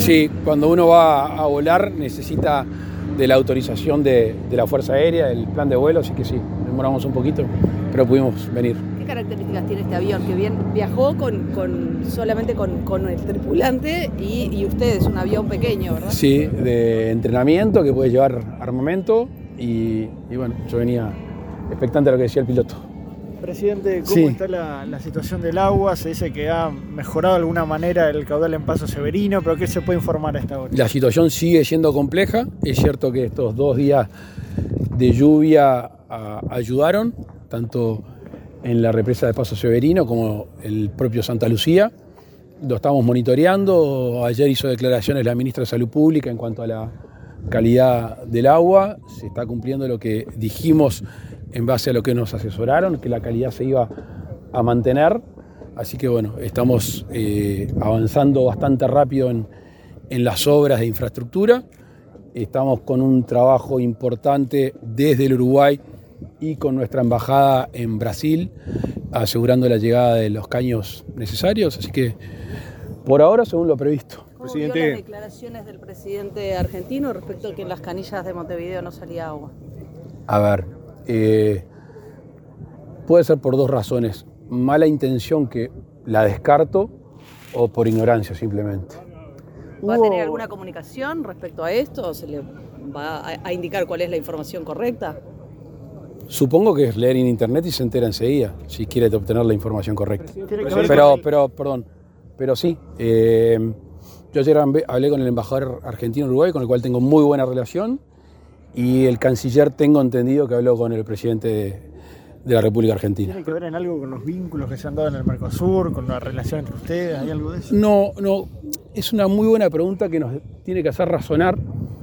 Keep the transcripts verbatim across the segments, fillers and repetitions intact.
Sí, cuando uno va a volar necesita de la autorización de, de la Fuerza Aérea, del plan de vuelo, así que sí, demoramos un poquito, pero pudimos venir. ¿Qué características tiene este avión? Que bien viajó con, con, solamente con, con el tripulante y, y usted es un avión pequeño, ¿verdad? Sí, de entrenamiento que puede llevar armamento y, y bueno, yo venía expectante a lo que decía el piloto. Presidente, ¿cómo sí. está la, la situación del agua? Se dice que ha mejorado de alguna manera el caudal en Paso Severino, pero ¿qué se puede informar a esta hora? La situación sigue siendo compleja. Es cierto que estos dos días de lluvia a, ayudaron, tanto en la represa de Paso Severino como el propio Santa Lucía. Lo estamos monitoreando. Ayer hizo declaraciones la ministra de Salud Pública en cuanto a la calidad del agua. Se está cumpliendo lo que dijimos en base a lo que nos asesoraron, que la calidad se iba a mantener. Así que bueno, estamos eh, avanzando bastante rápido en, en las obras de infraestructura. Estamos con un trabajo importante desde el Uruguay y con nuestra embajada en Brasil, asegurando la llegada de los caños necesarios. Así que por ahora, según lo previsto. ¿Cómo Presidente... vio las declaraciones del presidente argentino respecto a que en las canillas de Montevideo no salía agua? A ver, eh, puede ser por dos razones. Mala intención, que la descarto, o por ignorancia simplemente. ¿Va a tener alguna comunicación respecto a esto? ¿O se le va a, a indicar cuál es la información correcta? Supongo que es leer en internet y se entera enseguida, si quiere obtener la información correcta. Pero, pero, perdón, pero sí. Eh, yo ayer hablé con el embajador argentino en Uruguay, con el cual tengo muy buena relación, y el canciller tengo entendido que habló con el presidente de, de la República Argentina. ¿Tiene que ver en algo con los vínculos que se han dado en el Mercosur, con la relación entre ustedes? ¿Hay algo de eso? No, no. Es una muy buena pregunta que nos tiene que hacer razonar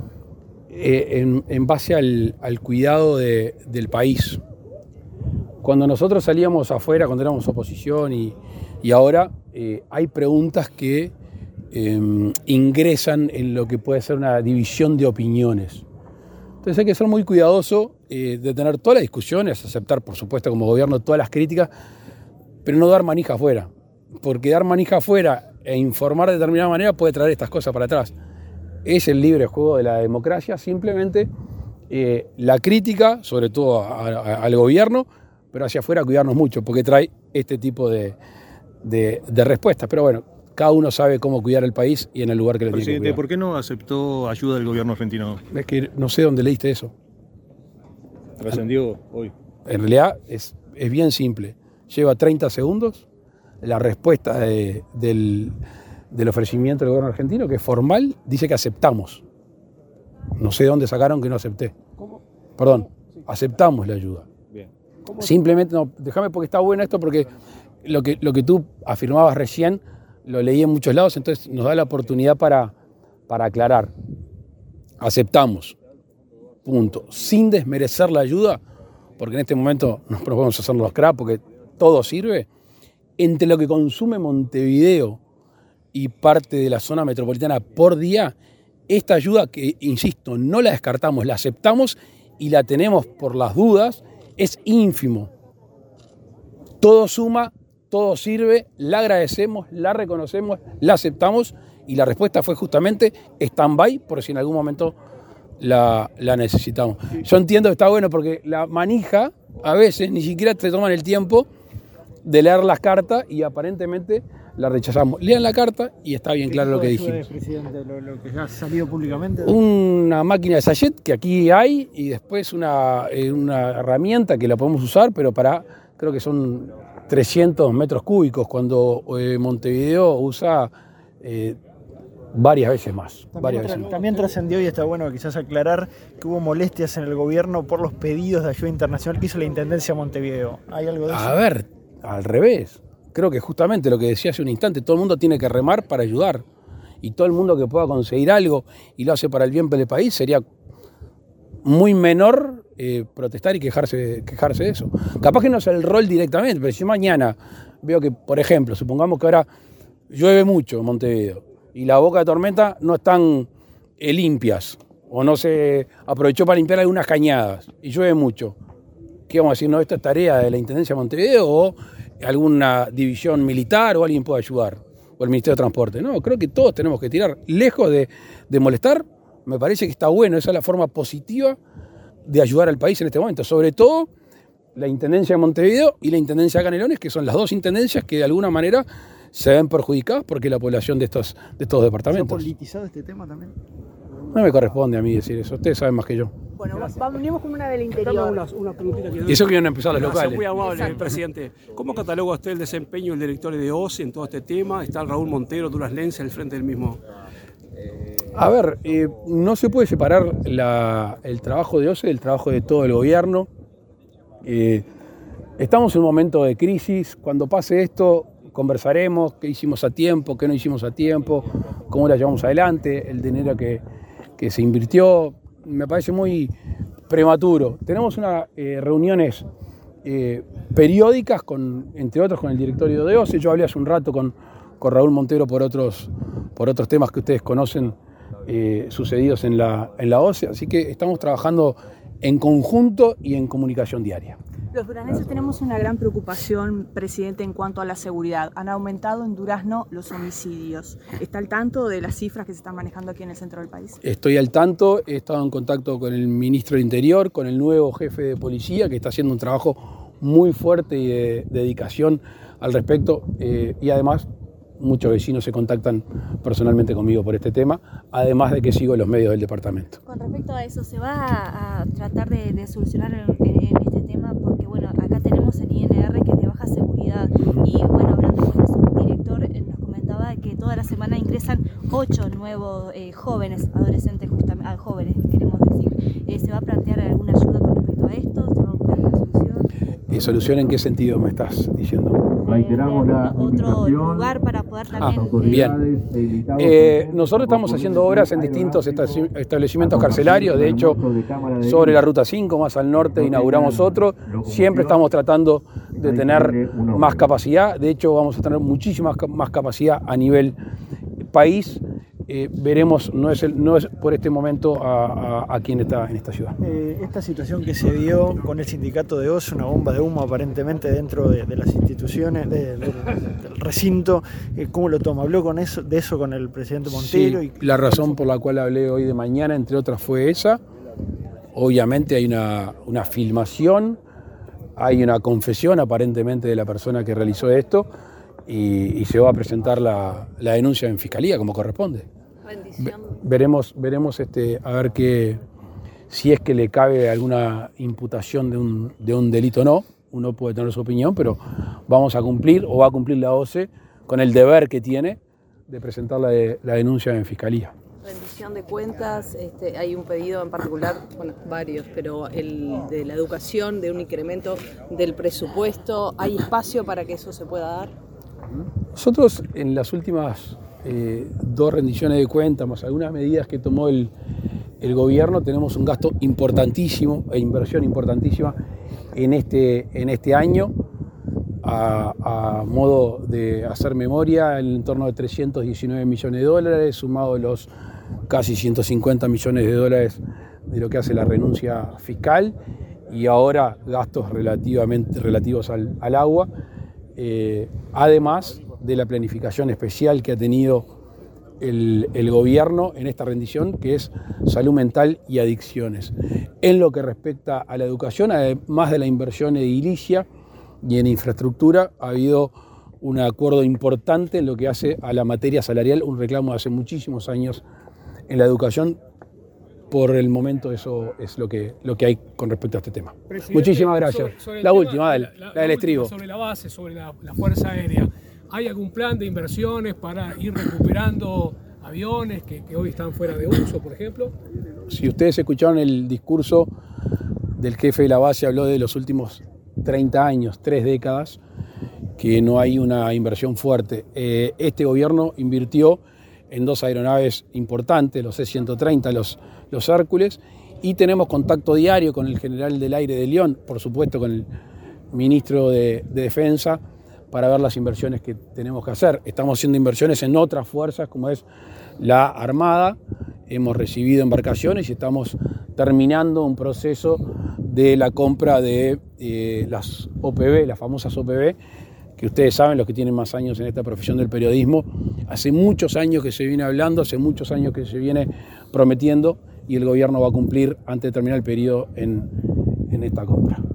eh, en, en base al, al cuidado de, del país. Cuando nosotros salíamos afuera, cuando éramos oposición y, y ahora, eh, hay preguntas que eh, ingresan en lo que puede ser una división de opiniones. Entonces hay que ser muy cuidadoso eh, de tener todas las discusiones, aceptar, por supuesto, como gobierno todas las críticas, pero no dar manija afuera. Porque dar manija afuera e informar de determinada manera puede traer estas cosas para atrás. Es el libre juego de la democracia, simplemente eh, la crítica, sobre todo a, a, al gobierno, pero hacia afuera cuidarnos mucho, porque trae este tipo de, de, de respuestas. Pero bueno, cada uno sabe cómo cuidar el país y en el lugar que le tiene que cuidar. Presidente, ¿por qué no aceptó ayuda del gobierno argentino? Es que no sé dónde leíste eso. Trascendió hoy. En realidad es, es bien simple. Lleva treinta segundos la respuesta de, del, del ofrecimiento del gobierno argentino, que es formal, dice que aceptamos. No sé de dónde sacaron que no acepté. ¿Cómo? Perdón, aceptamos la ayuda. Bien. Simplemente, no, déjame porque está bueno esto, porque lo que, lo que tú afirmabas recién, lo leí en muchos lados, entonces nos da la oportunidad para, para aclarar. Aceptamos, punto. Sin desmerecer la ayuda, porque en este momento no podemos hacer los crap, porque todo sirve. Entre lo que consume Montevideo y parte de la zona metropolitana por día, esta ayuda que, insisto, no la descartamos, la aceptamos y la tenemos por las dudas, es ínfimo. Todo suma, todo sirve, la agradecemos, la reconocemos, la aceptamos y la respuesta fue justamente stand-by por si en algún momento la, la necesitamos. Yo entiendo que está bueno porque la manija a veces ni siquiera te toman el tiempo de leer las cartas y aparentemente la rechazamos. Lean la carta y está bien claro lo que dijimos. Presidente, lo, lo que ha salido públicamente? Una máquina de sachet que aquí hay y después una, eh, una herramienta que la podemos usar, pero para, creo que son trescientos metros cúbicos, cuando eh, Montevideo usa eh, varias veces más. También, varias tra- veces más. también trascendió, y está bueno quizás aclarar, que hubo molestias en el gobierno por los pedidos de ayuda internacional que hizo la Intendencia de Montevideo. ¿Hay algo de eso? A ver, al revés. Creo que justamente lo que decía hace un instante, todo el mundo tiene que remar para ayudar. Y todo el mundo que pueda conseguir algo y lo hace para el bien del país, sería muy menor eh, protestar y quejarse, quejarse de eso. Capaz que no es el rol directamente, pero si mañana veo que, por ejemplo, supongamos que ahora llueve mucho en Montevideo y las bocas de tormenta no están eh, limpias o no se aprovechó para limpiar algunas cañadas y llueve mucho. ¿Qué vamos a decir? No, esto es tarea de la Intendencia de Montevideo o alguna división militar o alguien puede ayudar. o el Ministerio de Transporte. No, creo que todos tenemos que tirar. Lejos de, de molestar, me parece que está bueno. Esa es la forma positiva de ayudar al país en este momento. Sobre todo la Intendencia de Montevideo y la Intendencia de Canelones, que son las dos intendencias que de alguna manera se ven perjudicadas porque la población de estos, de estos departamentos. ¿Se ha politizado este tema también? No me corresponde a mí decir eso. Ustedes saben más que yo. Bueno, venimos con una del interior. Una, una preguntita que Y eso que iban a empezar los Gracias, locales. muy amable, Exacto. presidente. ¿Cómo cataloga usted el desempeño del director de O C E en todo este tema? Está el Raúl Montero, Duras Lense, al frente del mismo. A ver, eh, no se puede separar la, el trabajo de O C E del trabajo de todo el gobierno. Eh, estamos en un momento de crisis. Cuando pase esto, conversaremos qué hicimos a tiempo, qué no hicimos a tiempo, cómo la llevamos adelante, el dinero que, que se invirtió. Me parece muy prematuro. Tenemos unas eh, reuniones eh, periódicas, con, entre otros con el directorio de O C E. Yo hablé hace un rato con, con Raúl Montero por otros, por otros temas que ustedes conocen eh, sucedidos en la, en la O C E. Así que estamos trabajando en conjunto y en comunicación diaria. Los duranenses tenemos una gran preocupación, presidente, en cuanto a la seguridad. Han aumentado en Durazno los homicidios. ¿Está al tanto de las cifras que se están manejando aquí en el centro del país? Estoy al tanto, he estado en contacto con el ministro del Interior, con el nuevo jefe de policía, que está haciendo un trabajo muy fuerte y de dedicación al respecto, eh, y además muchos vecinos se contactan personalmente conmigo por este tema, además de que sigo los medios del departamento. Con respecto a eso, ¿se va a, a tratar de, de solucionar en, en este tema? Porque bueno, acá tenemos el I N R que es de baja seguridad y bueno, hablando con su director, eh, nos comentaba que toda la semana ingresan ocho nuevos eh, jóvenes, adolescentes, justamente, ah, jóvenes, queremos decir. Eh, ¿Se va a plantear alguna ayuda con respecto a esto? ¿Se va a buscar una solución? ¿Y solución en qué sentido me estás diciendo? Reiteramos la otro lugar para poder también... Ah, bien. Eh, nosotros estamos haciendo obras en distintos establecimientos carcelarios. De hecho, sobre la Ruta cinco, más al norte, inauguramos otro. Siempre estamos tratando de tener más capacidad. De hecho, vamos a tener muchísima más capacidad a nivel país. Eh, veremos, no es, el, no es por este momento a, a, a quién está en esta ciudad. Eh, esta situación que se dio con el sindicato de O C E, una bomba de humo aparentemente dentro de, de las instituciones, de, de, del recinto, eh, ¿cómo lo toma? ¿Habló con eso, de eso con el presidente Montero? Sí, y... la razón por la cual hablé hoy de mañana, entre otras, fue esa. Obviamente hay una, una filmación, hay una confesión aparentemente de la persona que realizó esto y, y se va a presentar la, la denuncia en fiscalía como corresponde. Veremos, veremos este, a ver qué, si es que le cabe alguna imputación de un, de un delito o no. Uno puede tener su opinión, pero vamos a cumplir, o va a cumplir la O C E, con el deber que tiene de presentar la, de, la denuncia en fiscalía. Rendición de cuentas, este, hay un pedido en particular, bueno, varios, pero el de la educación, de un incremento del presupuesto. ¿Hay espacio para que eso se pueda dar? Nosotros en las últimas eh, dos rendiciones de cuentas, más algunas medidas que tomó el, el gobierno, tenemos un gasto importantísimo e inversión importantísima en este, en este año. A, a modo de hacer memoria, en torno de trescientos diecinueve millones de dólares, sumado los casi ciento cincuenta millones de dólares de lo que hace la renuncia fiscal y ahora gastos relativamente, relativos al, al agua, eh, además de la planificación especial que ha tenido el, el gobierno en esta rendición, que es salud mental y adicciones. En lo que respecta a la educación, además de la inversión edilicia y en infraestructura, ha habido un acuerdo importante en lo que hace a la materia salarial, un reclamo de hace muchísimos años en la educación. Por el momento eso es lo que, lo que hay con respecto a este tema. Presidente, muchísimas gracias. Sobre, sobre la tema, última, la, la, la, la del estribo. Sobre la base, sobre la, la Fuerza Aérea, ¿hay algún plan de inversiones para ir recuperando aviones que, que hoy están fuera de uso, por ejemplo? Si ustedes escucharon el discurso del jefe de la base, habló de los últimos treinta años, tres décadas, que no hay una inversión fuerte. Eh, este gobierno invirtió en dos aeronaves importantes, los C ciento treinta, los, los Hércules, y tenemos contacto diario con el general del aire de León, por supuesto con el ministro de, de Defensa, para ver las inversiones que tenemos que hacer. Estamos haciendo inversiones en otras fuerzas, como es la Armada. Hemos recibido embarcaciones y estamos terminando un proceso de la compra de eh, las O P B, las famosas O P B, que ustedes saben, los que tienen más años en esta profesión del periodismo, hace muchos años que se viene hablando, hace muchos años que se viene prometiendo y el gobierno va a cumplir antes de terminar el periodo en, en esta compra.